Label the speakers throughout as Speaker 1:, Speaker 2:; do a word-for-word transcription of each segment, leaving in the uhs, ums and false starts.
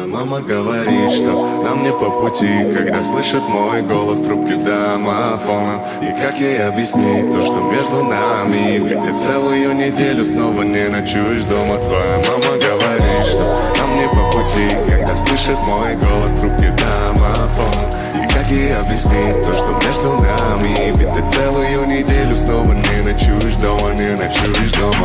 Speaker 1: мама говорит, что нам не по пути, когда слышит мой голос в трубке домофона. И как ей объяснить то, что между нами? Ведь ты целую неделю снова не ночуешь дома. Твоя мама говорит, что нам не по пути, когда слышит мой голос в трубке домофона. И как ей объяснить то, что между нами? Ведь ты целую неделю снова не ночуешь дома, не ночуешь дома.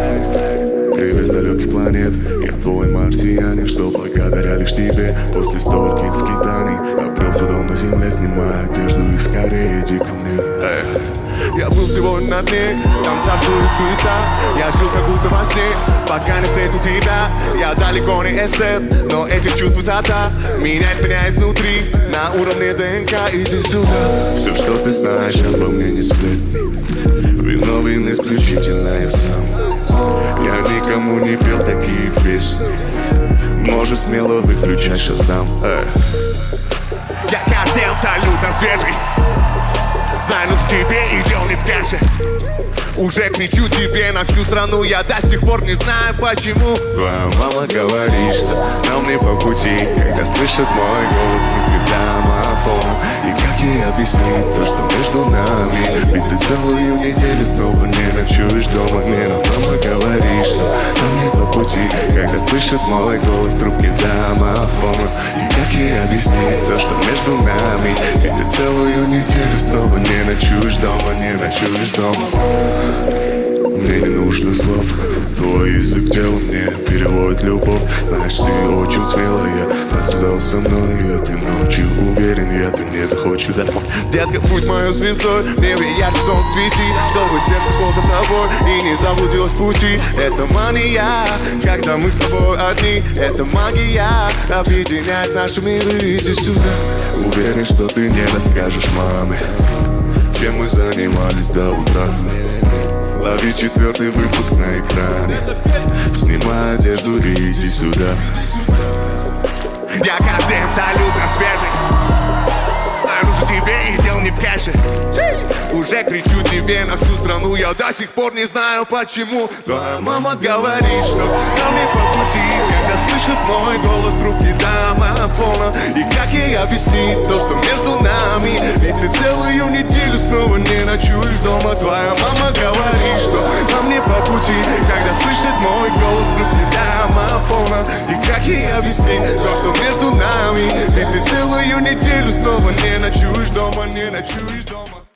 Speaker 1: Ты из далеких планет, я твой марсианин, что благодаря лишь тебе после стольких скитаний обрелся дом на земле, снимая одежду и скорее иди ко мне. Эй. Я был сегодня на дне, там царствует суета. Я жил как будто во сне, пока не встретил тебя. Я далеко не эстет, но этих чувств высота меняет меня изнутри, на уровне ДНК. Иди сюда. Все, что ты знаешь обо мне, не сплетни. Виновен исключительно я сам. Я никому не пел такие песни. Можешь смело выключать шазам. Эй.
Speaker 2: Я каждый день абсолютно свежий. Знаю, нужен тебе и дел не в кэше. Уже кричу тебе на всю страну, я до сих пор не знаю почему.
Speaker 1: Твоя мама говорит, что нам не по пути, когда слышит мой голос в трубке домофона. И как ей объяснить то, что между нами? Ведь ты целую неделю снова не ночуешь дома. Мне мама говорит, что нам не по пути, когда слышит мой голос в трубке домофона. И как ей объяснить то, что между нами? Ведь ты целую неделю снова не ночуешь дома, не ночуешь дома. Мне не нужно слов, твой язык тела мне переводит любовь. Знаешь, ты очень смелая, рассказал со мной этой ночью. Уверен, я ты не захочешь.
Speaker 2: Детка, будь моей звездой, небе яркий сон свети, чтобы сердце шло за тобой и не заблудилось в пути. Это мания, когда мы с тобой одни. Это магия, объединяет наши миры. Иди сюда.
Speaker 1: Уверен, что ты не расскажешь маме, чем мы занимались до утра. Лови четвертый выпуск на экране, снимай одежду и иди сюда.
Speaker 2: Я каждый день абсолютно свежий. Знаю, нужен тебе и дел не в кэше. Уже кричу тебе на всю страну, я до сих пор не знаю почему.
Speaker 1: Твоя мама говорит, что
Speaker 2: нам не по пути, когда слышит мой голос в трубке домофона. И как ей объяснить то, что между нами? Ведь ты целую неделю снова не ночуешь дома. Твоя мама говорит, что нам не по пути, когда слышит мой голос в трубке домофона. И как ей объяснить то, что между нами? Ведь ты целую неделю снова не ночуешь дома, не ночуешь дома.